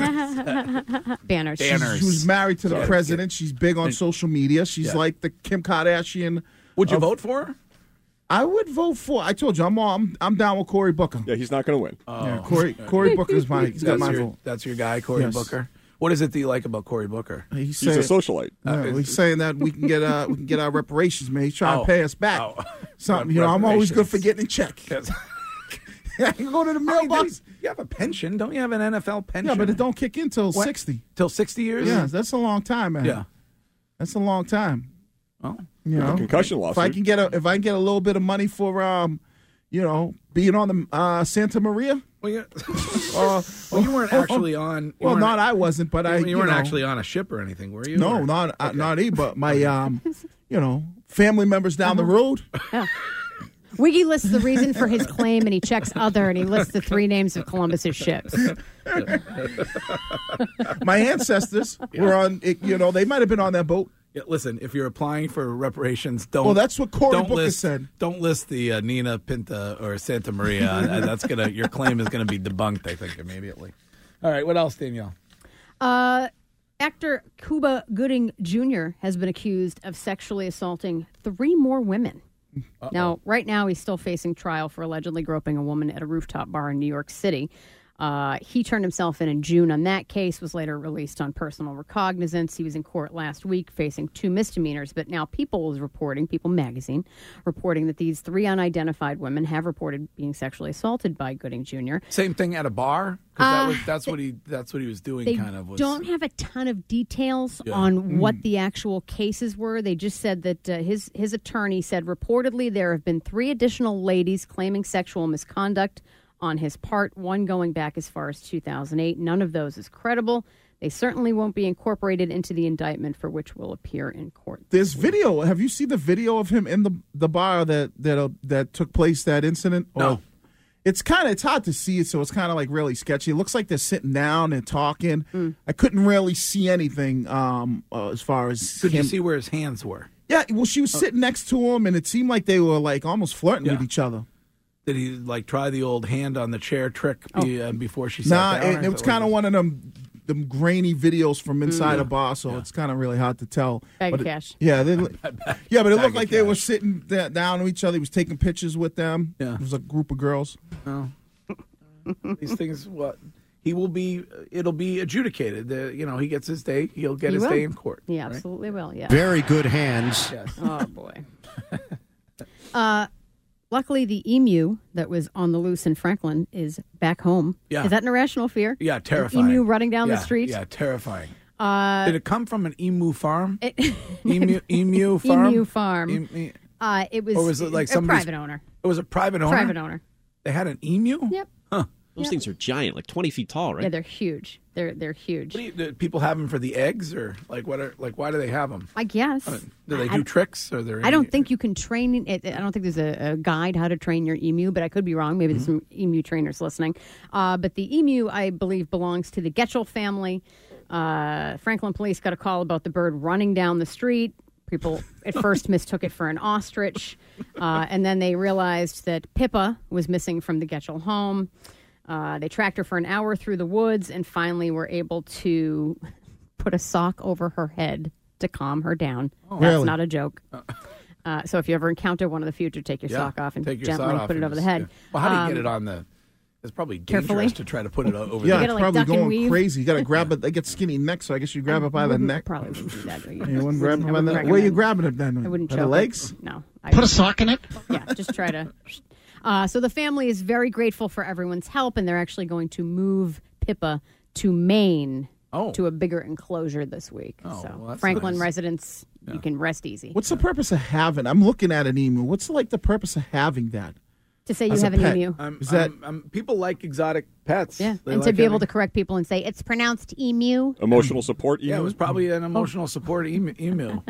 Banners. Banners. she was married to the Yeah. president. She's big on social media. She's Yeah. like the Kim Kardashian. Would you of- vote for her? I would vote for. I told you, I'm all, I'm I'm down with Cory Booker. Yeah, he's not going to win. Yeah, Cory Cory Booker's my he's got That's my your, vote. that's your guy, Cory Yes. Booker. What is it that you like about Cory Booker? He's, He's a saying, socialite. no, Uh, he's saying that we can get uh we can get our reparations, man. He's trying Oh. to pay us back. Oh. Something, you know. I'm always good for Reparations. getting a check. Yes. I can go to the I mean, mailbox. you have a pension, don't you? Have an N F L pension? Yeah, but it don't kick in till What? sixty. till sixty years. Yeah, that's a long time, man. yeah. That's a long time. Well, You know, concussion if I lawsuit. can get a if I can get a little bit of money for um, you know, being on the uh, Santa Maria. well, you, Uh, well, you weren't actually on. You well, weren't- not I wasn't, but I. You, You, weren't know, actually on a ship or anything, were you? No, Or- not uh, Okay. not he, but my um, you know, family members down the road. Wiggy lists the reason for his claim, and he checks other, and he lists the three names of Columbus's ships. My ancestors were on. It, you know, they might have been on that boat. Yeah, listen, if you're applying for reparations, don't. Well, that's what Cory don't Booker list, said. Don't list the uh, Nina Pinta or Santa Maria. Uh, that's gonna your claim is gonna be debunked. I think immediately. All right, what else, Danielle? Uh, actor Cuba Gooding Junior has been accused of sexually assaulting three more women. Uh-oh. Now, right now, he's still facing trial for allegedly groping a woman at a rooftop bar in New York City. Uh, he turned himself in in June on that case, was later released on personal recognizance. He was in court last week facing two misdemeanors, but now People is reporting, People magazine, reporting that these three unidentified women have reported being sexually assaulted by Gooding Junior Same thing at a bar because Uh, that was that's what he that's what he was doing. They kind of was. don't have a ton of details Yeah. on what the actual cases were. They just said that uh, his his attorney said reportedly there have been three additional ladies claiming sexual misconduct on his part, one going back as far as two thousand eight. None of those is credible. They certainly won't be incorporated into the indictment for which will appear in court. There's video. Have you seen the video of him in the the bar that that uh, that took place that incident? No. Oh, It's kind of it's hard to see it, so it's kind of like really sketchy. It looks like they're sitting down and talking. Mm. I couldn't really see anything um, uh, as far as. Could you him. see where his hands were? Yeah, well, she was sitting next to him, and it seemed like they were like almost flirting Yeah. with each other. Did he like try the old hand on the chair trick be, uh, before she sat Nah, down? it, or it was something kind of like one of them, them grainy videos from inside Mm. a bar, so it's kind of really hard to tell. Bag of But it- cash. Yeah, they, yeah, but it Bag looked of like they were sitting da- down to each other. He was taking pictures with them. Yeah. It was a group of girls. Oh. These things, what he will be, it'll be adjudicated. The, you know, he gets his day. He'll get He his will. day in court. He right? absolutely will, yeah. Very good hands. Yes. Oh, boy. uh, luckily, the emu that was on the loose in Franklin is back home. Yeah. Is that an irrational fear? Yeah, An terrifying. emu running down Yeah, the street? Yeah, terrifying. Uh, Did it come from an emu farm? It, emu, emu farm. Emu farm. Em- em- uh, it was, or was it like a somebody's private owner. It was a private owner. Private owner. They had an emu. Yep. Huh. Those Yep. things are giant, like twenty feet tall, right? Yeah, they're huge. They're they're huge. What do, you, do people have them for the eggs, or like what? Are, like why do they have them? I guess. I mean, do they I- do tricks? Or there? I don't think you can train it. I don't think there's a, a guide how to train your emu, but I could be wrong. Maybe there's some emu trainers listening. Uh, but the emu, I believe, belongs to the Getchell family. Uh, Franklin police got a call about the bird running down the street. People at first mistook it for an ostrich, uh, and then they realized that Pippa was missing from the Getchell home. Uh, they tracked her for an hour through the woods and finally were able to put a sock over her head to calm her down. Oh, That's really? not a joke. Uh, so if you ever encounter one in the future, take your Yeah, sock off and take your gently sock off put it and over the just- head. yeah. Well, how do you Um, get it on the? It's probably dangerous carefully? to try to put it o- over. Yeah, the gotta, it's like, probably duck and going weave. crazy. You got to grab it. They get skinny neck, so I guess you grab it by the wouldn't- neck. Probably wouldn't do that. do You, You wouldn't grab it I by the wouldn't neck. Where you recommend- grabbing it then? I wouldn't by choke the it. legs? No. I, Put a sock in it. yeah, just try to. Uh, so the family is very grateful for everyone's help, and they're actually going to move Pippa to Maine Oh. to a bigger enclosure this week. Oh, so well, that's Franklin nice. residents, you can rest easy. What's the purpose of having? I'm looking at an emu. What's like the purpose of having that? To say you As a have an pet. emu. Um, Is that- um, um, people like exotic pets? Yeah, They and to like be able having- to correct people and say it's pronounced emu. Emotional support. Yeah, it emu? was probably an emotional support emu. emu.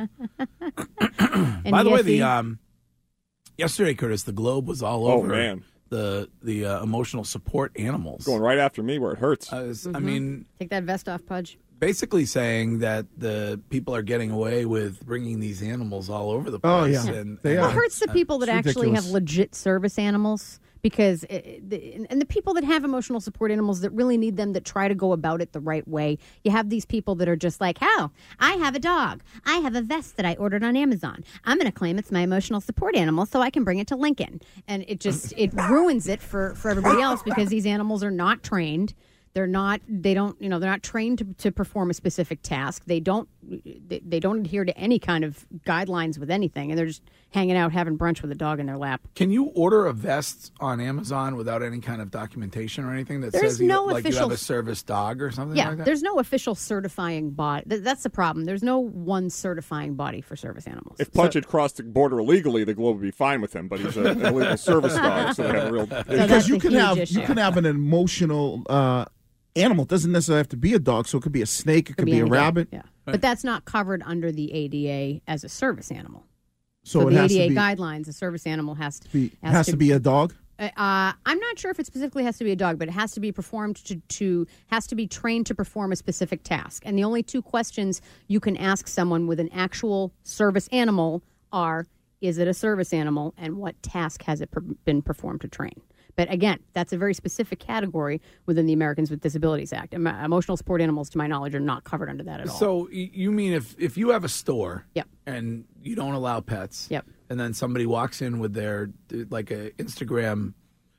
And By the way, yes, the he- um, yesterday, Curtis, the Globe was all Oh, over man. the the uh, emotional support animals. Going right after me where it hurts. Uh, it's- I Mhm. mean, take that vest off, Pudge. basically saying that the people are getting away with bringing these animals all over the Oh, place. yeah. and, They and are. It hurts the uh, people that it's actually ridiculous. have legit service animals because it, the, and the people that have emotional support animals that really need them that try to go about it the right way. You have these people that are just like, "How? I have a dog. I have a vest that I ordered on Amazon. I'm going to claim it's my emotional support animal so I can bring it to Lincoln." And it just it ruins it for for everybody else because these animals are not trained. They're not. They don't. You know. They're not trained to, to perform a specific task. They don't. They, they don't adhere to any kind of guidelines with anything, and they're just hanging out having brunch with a dog in their lap. Can you order a vest on Amazon without any kind of documentation or anything that There's says you, no like you official- have a service dog or something Yeah, like that? there's no official certifying body. Th- that's the problem. There's no one certifying body for service animals. If Pudge had crossed the border illegally, the Globe would be fine with him. But he's a- an illegal service dog, so they have a real. that's Because you a can huge have issue. you can have an emotional uh, animal. It doesn't necessarily have to be a dog. So it could be a snake. It could, be, a anything. rabbit. Yeah, but that's not covered under the A D A as a service animal. So, So, it the has A D A to be, guidelines, a service animal has to be has, to be a dog. Uh, I'm not sure if it specifically has to be a dog, but it has to be performed to, to has to be trained to perform a specific task. And the only two questions you can ask someone with an actual service animal are: is it a service animal, and what task has it per- been performed to train? But again, that's a very specific category within the Americans with Disabilities Act. Em- emotional support animals, to my knowledge, are not covered under that at all. So y- you mean if, if you have a store Yep. and you don't allow pets, Yep. and then somebody walks in with their, like a Instagram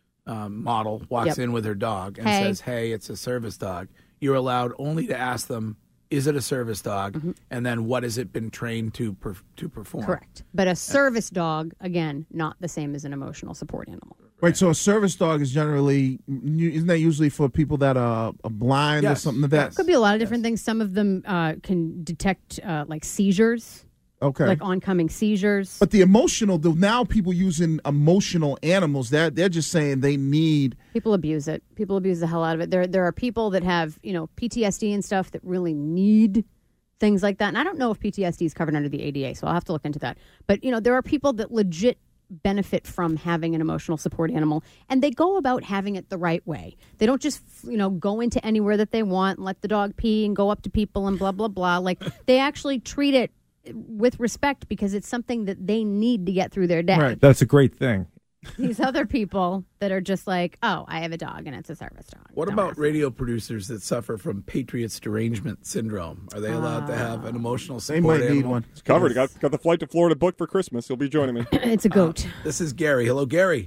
um, model, walks Yep. in with her dog and Hey. says, hey, it's a service dog, you're allowed only to ask them, is it a service dog? Mm-hmm. And then what has it been trained to per, to perform? Correct. But a service dog, again, not the same as an emotional support animal. Right, so a service dog is generally, isn't that usually for people that are, are blind or Yes, something like that? yes. Could be a lot of different things. Some of them uh, can detect uh, like seizures, Okay. like oncoming seizures. But the emotional, the, now people using emotional animals, they're, they're just saying they need, People abuse it. People abuse the hell out of it. There, there are people that have, you know, P T S D and stuff that really need things like that. And I don't know if P T S D is covered under the A D A, so I'll have to look into that. But, you know, there are people that legit benefit from having an emotional support animal, and they go about having it the right way. They don't just, you know, go into anywhere that they want, and let the dog pee and go up to people and blah, blah, blah. Like, they actually treat it with respect because it's something that they need to get through their day. Right. That's a great thing. These other people that are just like, oh, I have a dog and it's a service dog. What Don't about ask. radio producers that suffer from Patriots derangement syndrome? Are they allowed to have an emotional They support might need animal? one. It's covered. Got got the flight to Florida booked for Christmas. He'll be joining me. It's a goat. Uh, this is Gary. Hello, Gary.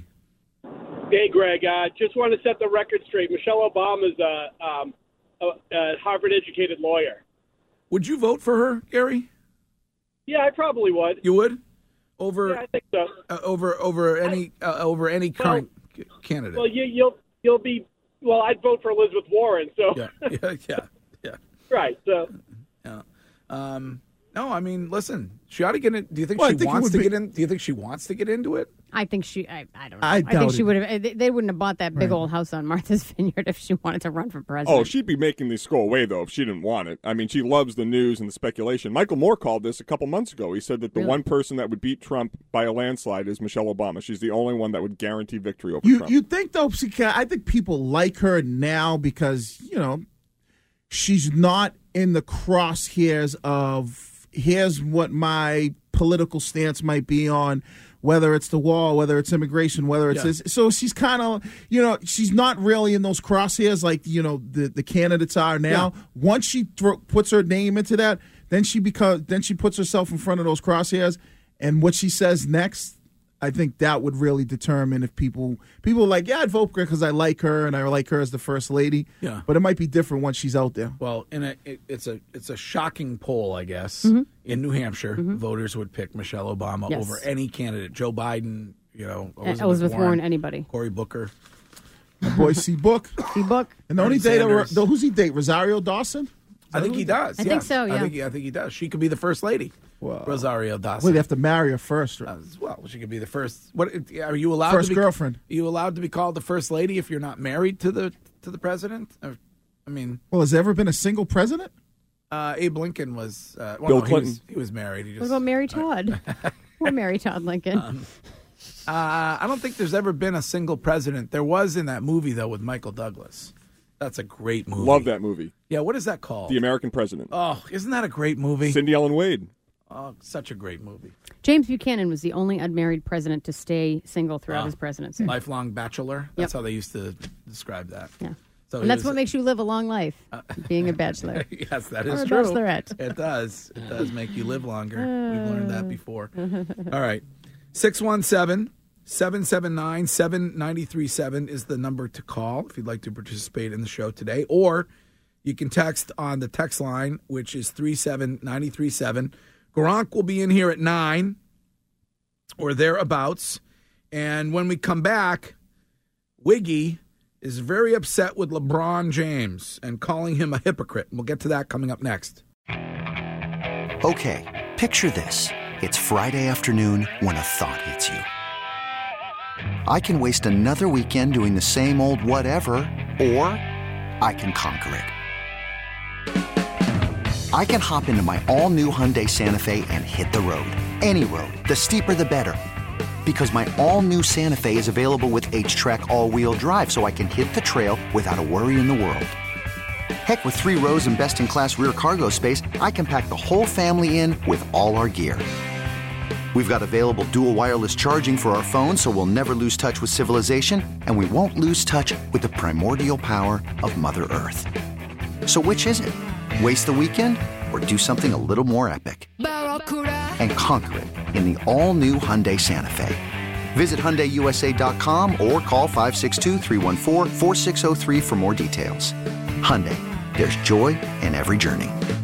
Hey, Greg. Uh, just want to set the record straight. Michelle Obama's a, um, a, a Harvard-educated lawyer. Would you vote for her, Gary? Yeah, I probably would. You would? Over Yeah, I think so. uh, over over any uh, over any current c- candidate. Well, you, you'll you'll be. Well, I'd vote for Elizabeth Warren. So yeah, yeah, yeah, yeah. right. So Yeah. Um, no, I mean, listen, she ought to get in. Do you think Well, I she think it wants would to be- get in? Do you think she wants to get into it? I think she, I, I don't know. I I, doubt think she it. would have, they, they wouldn't have bought that big Right. old house on Martha's Vineyard if she wanted to run for president. Oh, she'd be making these go away, though, if she didn't want it. I mean, she loves the news and the speculation. Michael Moore called this a couple months ago. He said that the Really? one person that would beat Trump by a landslide is Michelle Obama. She's the only one that would guarantee victory over You Trump. you think though? see, I think people like her now because you know she's not in the crosshairs of here's what my political stance might be on whether it's the wall, whether it's immigration, whether it's Yeah. this. So she's kind of you know she's not really in those crosshairs like you know the the candidates are now. Yeah. Once she thro- puts her name into that, then she becomes then she puts herself in front of those crosshairs, and what she says next. I think that would really determine if people people are like, yeah, I'd vote for her because I like her and I like her as the first lady. Yeah. But it might be different once she's out there. Well, in a it, it's a it's a shocking poll, I guess. Mm-hmm. In New Hampshire, voters would pick Michelle Obama Yes. over any candidate. Joe Biden, you know, Elizabeth, Elizabeth Warren, Warren, anybody. Cory Booker. My boy C. Book. See book? And the only Bernie date, Sanders. though, who's he date? Rosario Dawson? I think he does. I think yes. so, I yeah. think he, I think he does. She could be the first lady. Wow. Rosario Dawson. Well, they have to marry her first. Right? Uh, well, she could be the first. What are you allowed? First to be, girlfriend. Are you allowed to be called the first lady if you're not married to the to the president? Or, I mean, Well, has there ever been a single president? uh, Abe Lincoln was. Uh, well, Bill no, he Clinton. was, he was married. He just, What about Mary Todd? Or Mary Todd Lincoln? Um, uh, I don't think there's ever been a single president. There was in that movie though with Michael Douglas. That's a great movie. Love that movie. Yeah, what is that called? The American President. Oh, isn't that a great movie? Cindy Ellen Wade. Oh, such a great movie. James Buchanan was the only unmarried president to stay single throughout Wow. his presidency. Lifelong bachelor. That's Yep. how they used to describe that. Yeah. So And he that's was- what makes you live a long life, being a bachelor. yes, that Or is a true. bachelorette. It does. It does make you live longer. We've learned that before. All right. six one seven, seven seven nine, seven nine three seven is the number to call if you'd like to participate in the show today. Or you can text on the text line, which is three seven nine three seven. Gronk will be in here at nine or thereabouts. And when we come back, Wiggy is very upset with LeBron James and calling him a hypocrite. We'll get to that coming up next. Okay, picture this. It's Friday afternoon when a thought hits you. I can waste another weekend doing the same old whatever, or I can conquer it. I can hop into my all-new Hyundai Santa Fe and hit the road. Any road. The steeper, the better. Because my all-new Santa Fe is available with H-Track all-wheel drive, so I can hit the trail without a worry in the world. Heck, with three rows and best-in-class rear cargo space, I can pack the whole family in with all our gear. We've got available dual wireless charging for our phones, so we'll never lose touch with civilization, and we won't lose touch with the primordial power of Mother Earth. So which is it? Waste the weekend or do something a little more epic? And conquer it in the all-new Hyundai Santa Fe. Visit Hyundai U S A dot com or call five six two, three one four, four six zero three for more details. Hyundai, there's joy in every journey.